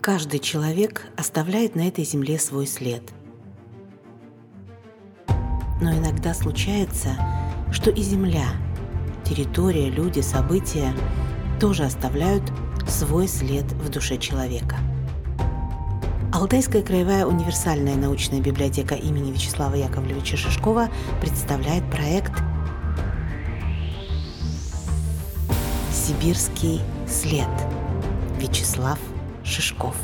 Каждый человек оставляет на этой земле свой след. Но иногда случается, что и земля, территория, люди, события тоже оставляют свой след в душе человека. Алтайская краевая универсальная научная библиотека имени Вячеслава Яковлевича Шишкова представляет проект «Сибирский след». Вячеслав Шишков.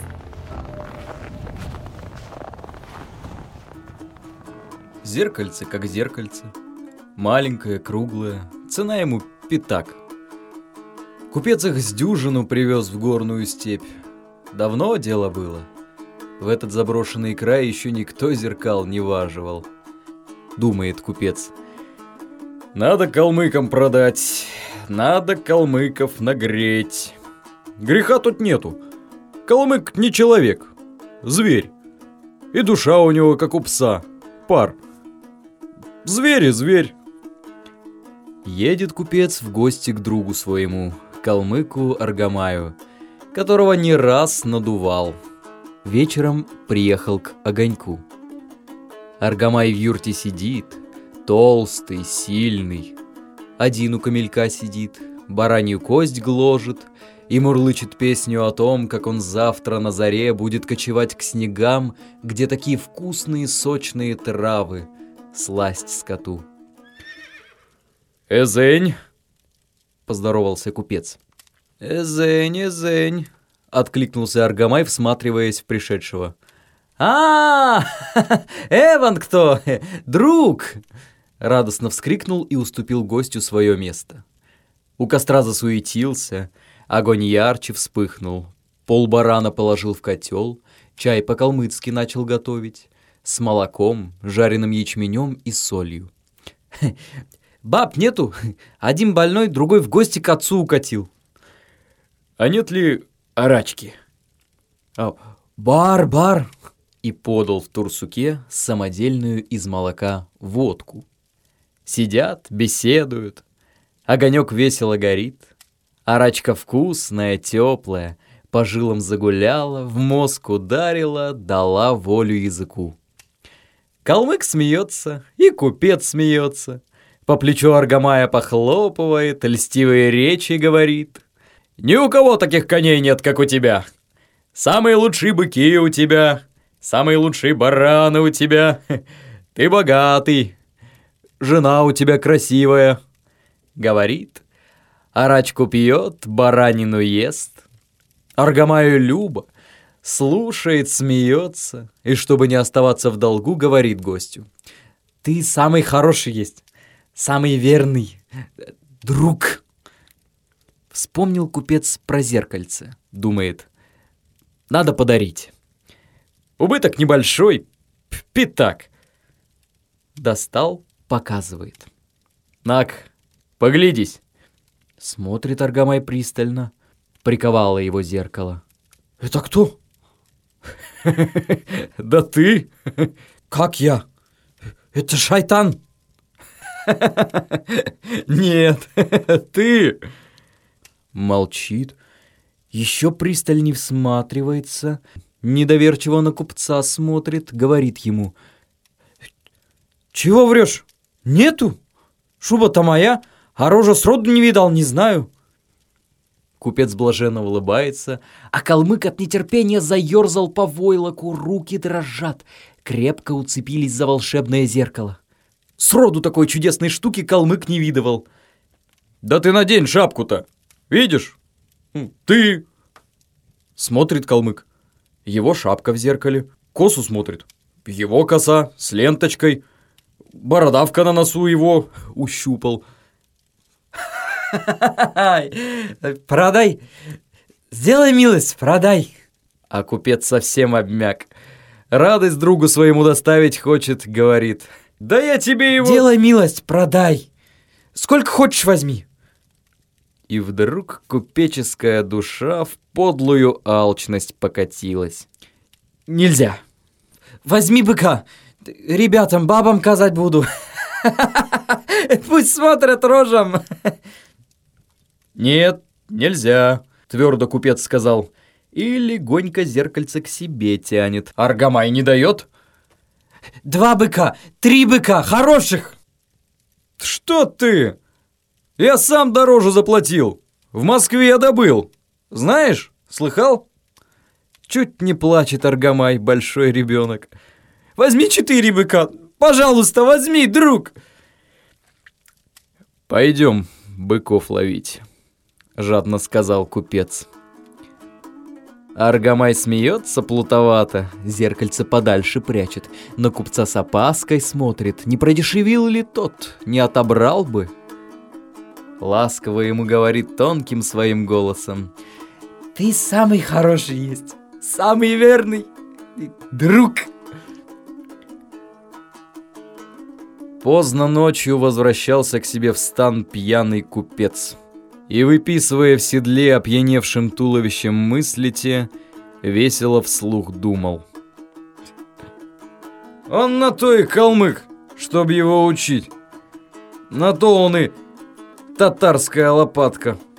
Зеркальце как зеркальце, маленькое, круглое, цена ему пятак. Купец их с дюжину привез в горную степь. Давно дело было. В этот заброшенный край еще никто зеркал не важивал. Думает купец. Надо калмыкам продать, надо калмыков нагреть. Греха тут нету. Калмык не человек, зверь. И душа у него, как у пса, пар. Зверь и зверь. Едет купец в гости к другу своему, калмыку Аргамаю, которого не раз надувал. Вечером приехал к огоньку. Аргамай в юрте сидит, толстый, сильный. Один у камелька сидит, баранью кость гложет и мурлычет песню о том, как он завтра на заре будет кочевать к снегам, где такие вкусные сочные травы, сласть скоту. «Эзень!» — поздоровался купец. «Эзень, эзень!» — откликнулся Аргамай, всматриваясь в пришедшего. Эван кто? Друг!» Радостно вскрикнул и уступил гостю свое место. У костра засуетился, огонь ярче вспыхнул. Полбарана положил в котел, чай по-калмыцки начал готовить, с молоком, жареным ячменем и солью. «Баб нету, один больной, другой в гости к отцу укатил». «А нет ли арачки?» «Бар!» И подал в турсуке самодельную из молока водку. Сидят, беседуют, огонек весело горит, арачка вкусная, теплая, по жилам загуляла, в мозг ударила, дала волю языку. Калмык смеется, и купец смеется, по плечу Аргамая похлопывает, льстивые речи говорит. «Ни у кого таких коней нет, как у тебя. Самые лучшие быки у тебя, самые лучшие бараны у тебя. Ты богатый, жена у тебя красивая», — говорит. Арачку пьет, баранину ест. Аргамаю любо, слушает, смеется, и, чтобы не оставаться в долгу, говорит гостю. «Ты самый хороший есть, самый верный друг». Вспомнил купец про зеркальце, думает. Надо подарить. Убыток небольшой, пятак. Достал, показывает. «Нак, поглядись». Смотрит Аргамай пристально. Приковало его зеркало. «Это кто?» «Да ты». «Как я? Это шайтан». «Нет, ты». Молчит, еще пристальней всматривается, недоверчиво на купца смотрит, говорит ему. «Чего врешь? Нету? Шуба-то моя, а рожа сроду не видал, не знаю». Купец блаженно улыбается, а калмык от нетерпения заерзал по войлоку, руки дрожат, крепко уцепились за волшебное зеркало. Сроду такой чудесной штуки калмык не видывал. «Да ты надень шапку-то! Видишь? Ты!» Смотрит калмык. Его шапка в зеркале. Косу смотрит. Его коса с ленточкой. Бородавка на носу его ущупал. «Продай! Сделай милость, продай!» А купец совсем обмяк. Радость другу своему доставить хочет, говорит. «Да я тебе его...» «Делай милость, продай! Сколько хочешь возьми!» И вдруг купеческая душа в подлую алчность покатилась. «Нельзя! Возьми быка! Ребятам, бабам казать буду! Пусть смотрят рожам!» «Нет, нельзя!» — твердо купец сказал. и легонько зеркальце к себе тянет. Аргамай не дает. 2 быка, 3 быка, хороших! Что ты? Я сам дороже заплатил. В Москве я добыл. Знаешь, слыхал? Чуть не плачет Аргамай, большой ребенок. Возьми 4 быка, пожалуйста, возьми, друг! Пойдем быков ловить, жадно сказал купец. Аргамай смеется плутовато, зеркальце подальше прячет, на купца с опаской смотрит, не продешевил ли тот, не отобрал бы. Ласково ему говорит тонким своим голосом: Ты самый хороший есть, самый верный друг. Поздно ночью возвращался к себе в стан пьяный купец. И, выписывая в седле опьяневшим туловищем мысли те, весело вслух думал. Он на то и калмык, чтоб его учить. На то он и татарская лопатка.